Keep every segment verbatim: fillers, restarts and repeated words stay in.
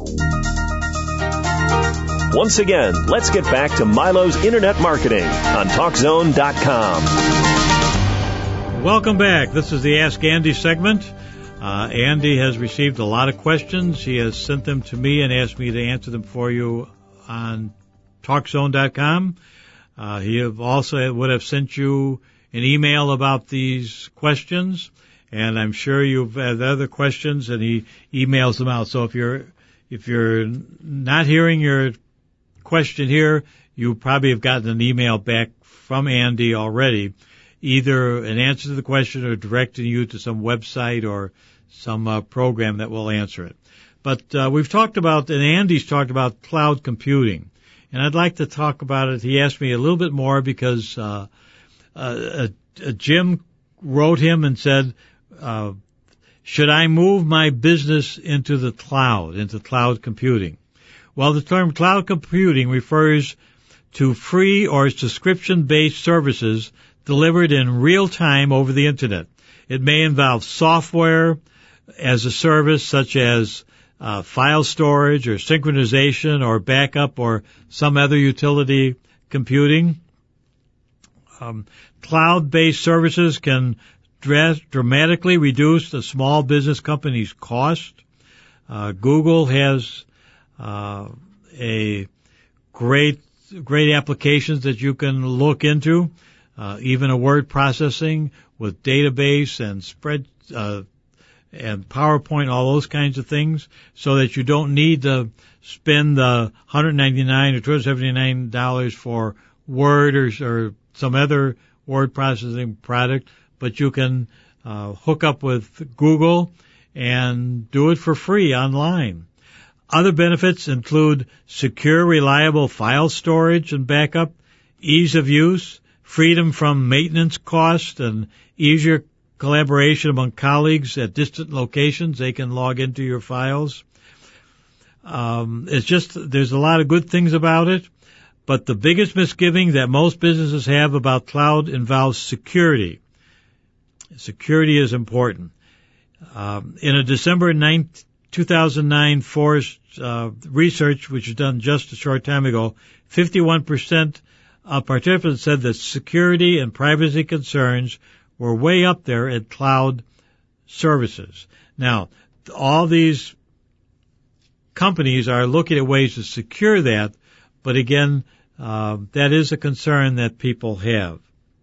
Once again, let's get back to Milo's Internet Marketing on Talk Zone dot com. Welcome back. This is the Ask Andy segment. Uh, Andy has received a lot of questions. He has sent them to me and asked me to answer them for you on Talk Zone dot com. Uh, he have also would have sent you an email about these questions, and I'm sure you've had other questions, and he emails them out. So if you're if you're not hearing your question here, you probably have gotten an email back from Andy already, either an answer to the question or directing you to some website or some uh, program that will answer it. But uh, we've talked about, and Andy's talked about cloud computing, and I'd like to talk about it. He asked me a little bit more because uh, uh, uh, Jim wrote him and said, uh, should I move my business into the cloud, into cloud computing? Well, the term cloud computing refers to free or subscription-based services delivered in real time over the Internet. It may involve software as a service such as uh, file storage or synchronization or backup or some other utility computing. Um, cloud-based services can dra- dramatically reduce a small business company's cost. Uh, Google has uh, a great, great applications that you can look into, uh, even a word processing with database and spread, uh, and PowerPoint, all those kinds of things, so that you don't need to spend the one hundred ninety-nine dollars or two hundred seventy-nine dollars for Word or, or some other word processing product, but you can uh, hook up with Google and do it for free online. Other benefits include secure, reliable file storage and backup, ease of use, freedom from maintenance costs, and easier collaboration among colleagues at distant locations. They can log into your files. Um, it's just, there's a lot of good things about it, but the biggest misgiving that most businesses have about cloud involves security. Security is important. Um, in a December ninth, two thousand nine Forrest uh, research, which was done just a short time ago, fifty-one percent of participants said that security and privacy concerns were way up there at cloud services. Now, all these companies are looking at ways to secure that, but again, uh, that is a concern that people have.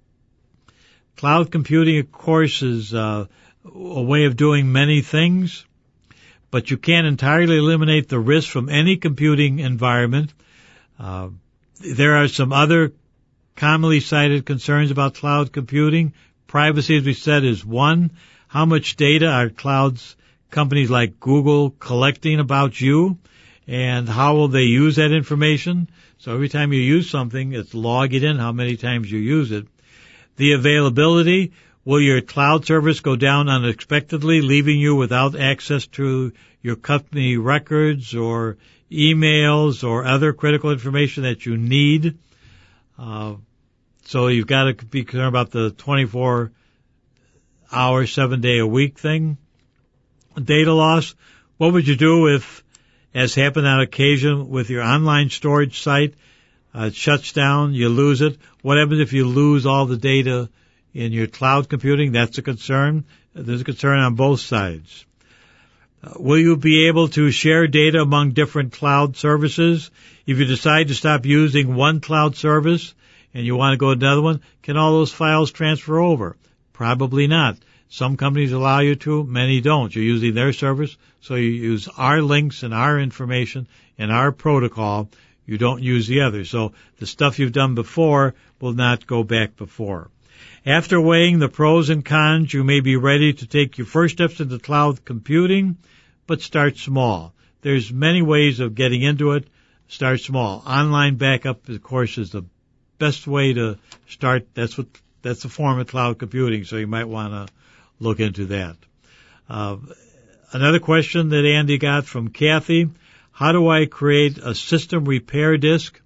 Cloud computing, of course, is uh, a way of doing many things, but you can't entirely eliminate the risk from any computing environment. Uh, there are some other commonly cited concerns about cloud computing. Privacy, as we said, is one. How much data are clouds companies like Google collecting about you, and how will they use that information? So every time you use something, it's log it in how many times you use it. The availability, will your cloud service go down unexpectedly, leaving you without access to your company records or emails or other critical information that you need? Uh, so you've got to be concerned about the twenty-four hour, seven day a week thing. Data loss, what would you do if, as happened on occasion with your online storage site, uh, it shuts down, you lose it? What happens if you lose all the data in your cloud computing? That's a concern. There's a concern on both sides. Uh, will you be able to share data among different cloud services? If you decide to stop using one cloud service and you want to go to another one, can all those files transfer over? Probably not. Some companies allow you to, many don't. You're using their service, so you use our links and our information and our protocol. You don't use the others. So the stuff you've done before will not go back before. After weighing the pros and cons, you may be ready to take your first steps into cloud computing, but start small. There's many ways of getting into it. Start small. Online backup, of course, is the best way to start. That's what, that's a form of cloud computing, so you might want to look into that. Uh, another question that Andy got from Kathy, how do I create a system repair disk?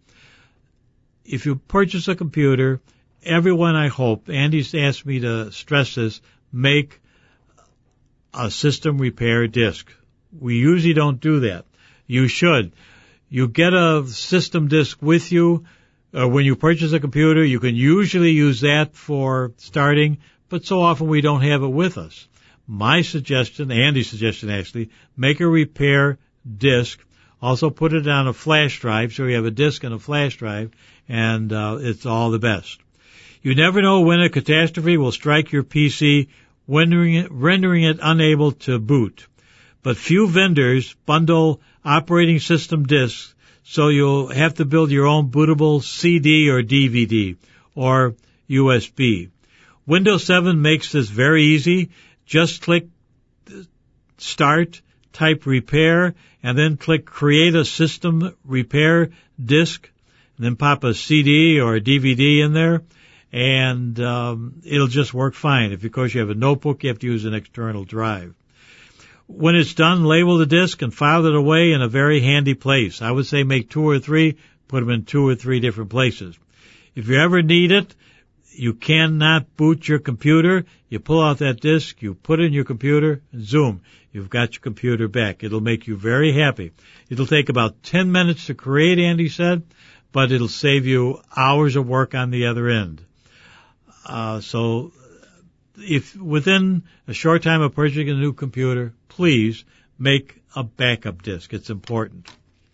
If you purchase a computer, everyone, I hope, Andy's asked me to stress this, make a system repair disk. We usually don't do that. You should. You get a system disk with you. Uh, when you purchase a computer, you can usually use that for starting, but so often we don't have it with us. My suggestion, Andy's suggestion actually, make a repair disk. Also put it on a flash drive, so you have a disk and a flash drive, and uh, it's all the best. You never know when a catastrophe will strike your P C, rendering it, rendering it unable to boot. But few vendors bundle operating system disks, so you'll have to build your own bootable C D or D V D or U S B. Windows seven makes this very easy. Just click Start, type Repair, and then click Create a System Repair Disk, and then pop a C D or a D V D in there, and um, it'll just work fine. If, of course, you have a notebook, you have to use an external drive. When it's done, label the disk and file it away in a very handy place. I would say make two or three, put them in two or three different places. If you ever need it, you cannot boot your computer, you pull out that disk, you put it in your computer, and zoom, you've got your computer back. It'll make you very happy. It'll take about ten minutes to create, Andy said, but it'll save you hours of work on the other end. Uh, so if within a short time of purchasing a new computer, please make a backup disk. It's important.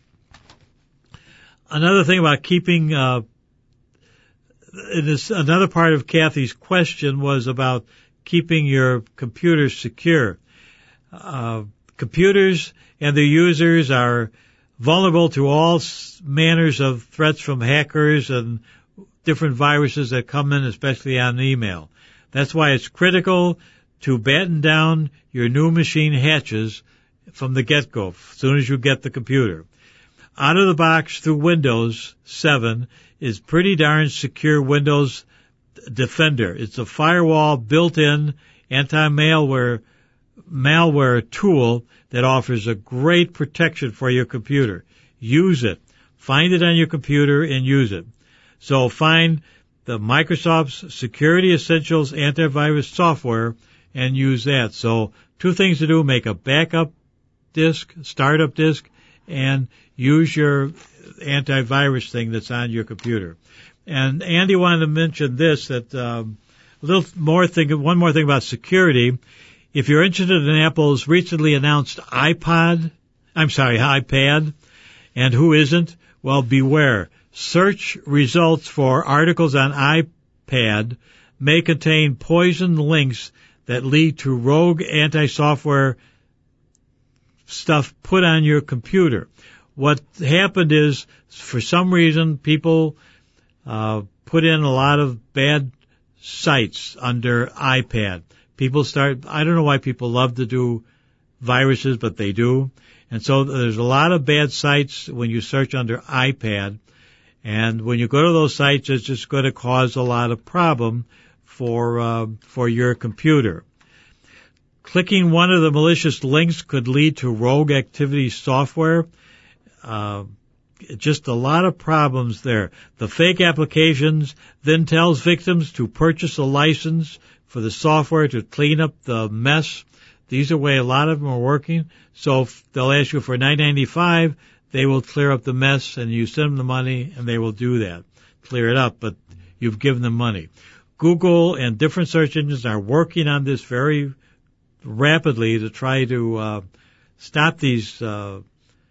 Another thing about keeping, uh, this, another part of Kathy's question was about keeping your computer secure. Uh, computers and their users are vulnerable to all manners of threats from hackers and different viruses that come in, especially on email. That's why it's critical to batten down your new machine hatches from the get-go, as soon as you get the computer. Out of the box through Windows seven is pretty darn secure Windows Defender. It's a firewall built-in anti-malware malware tool that offers a great protection for your computer. Use it. Find it on your computer and use it. So find the Microsoft's Security Essentials antivirus software and use that. So two things to do: make a backup disk, startup disk, and use your antivirus thing that's on your computer. And Andy wanted to mention this, that um, a little more thing, one more thing about security. If you're interested in Apple's recently announced iPod, I'm sorry, iPad, and who isn't, well, beware. Search results for articles on iPad may contain poisoned links that lead to rogue anti-software stuff put on your computer. What happened is, for some reason, people uh, put in a lot of bad sites under iPad. People start, I don't know why people love to do viruses, but they do. And so there's a lot of bad sites when you search under iPad. And when you go to those sites, it's just going to cause a lot of problem for uh, for your computer. Clicking one of the malicious links could lead to rogue activity software. Uh, just a lot of problems there. The fake applications then tells victims to purchase a license for the software to clean up the mess. These are the way a lot of them are working. So if they'll ask you for nine ninety-five, they will clear up the mess, and you send them the money, and they will do that, clear it up, but you've given them money. Google and different search engines are working on this very rapidly to try to uh, stop these uh,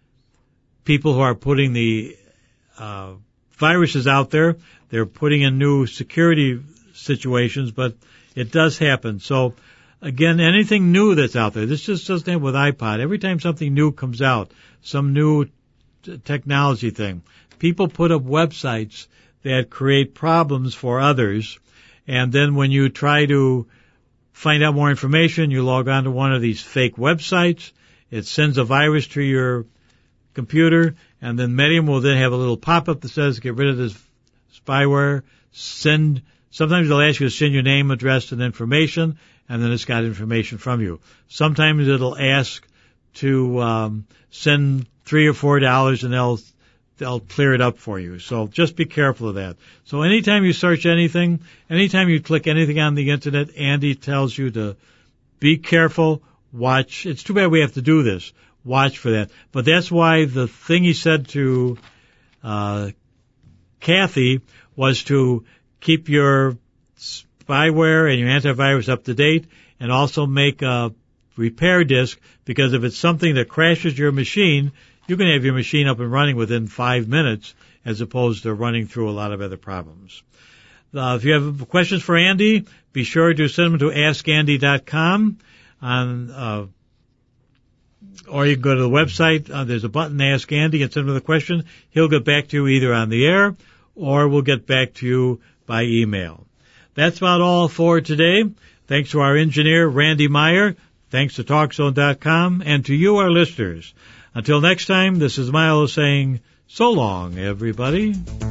people who are putting the uh, viruses out there. They're putting in new security situations, but it does happen. So, again, anything new that's out there, this just doesn't happen with iPod. Every time something new comes out, some new t- technology thing, people put up websites that create problems for others, and then when you try to find out more information, you log on to one of these fake websites, it sends a virus to your computer, and then Medium will then have a little pop-up that says, get rid of this spyware, send, sometimes they'll ask you to send your name, address, and information, and then it's got information from you. Sometimes it'll ask to um, send three or four dollars, and they'll they'll clear it up for you. So just be careful of that. So anytime you search anything, anytime you click anything on the internet, Andy tells you to be careful, watch. It's too bad we have to do this. watch for that. But that's why the thing he said to uh Kathy was to keep your spyware and your antivirus up to date, and also make a repair disk, because if it's something that crashes your machine, you can have your machine up and running within five minutes as opposed to running through a lot of other problems. Uh, if you have questions for Andy, be sure to send them to ask andy dot com, on, uh, or you can go to the website. Uh, there's a button, Ask Andy, and send him the question. He'll get back to you either on the air, or we'll get back to you by email. That's about all for today. Thanks to our engineer, Randy Meyer. Thanks to talk zone dot com, and to you, our listeners. Until next time, this is Milo saying so long, everybody.